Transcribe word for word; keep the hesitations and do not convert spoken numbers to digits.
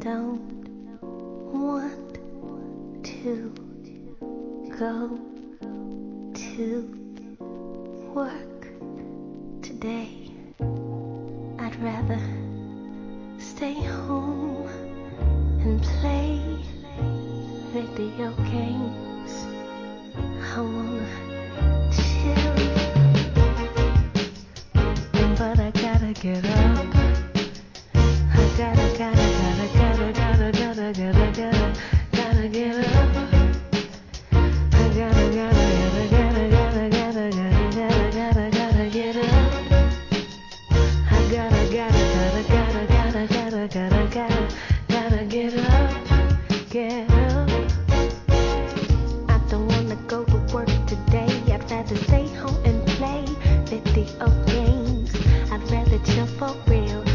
don't want to go to work today. I'd rather stay home and play video games. I wanna chill, but I gotta get up.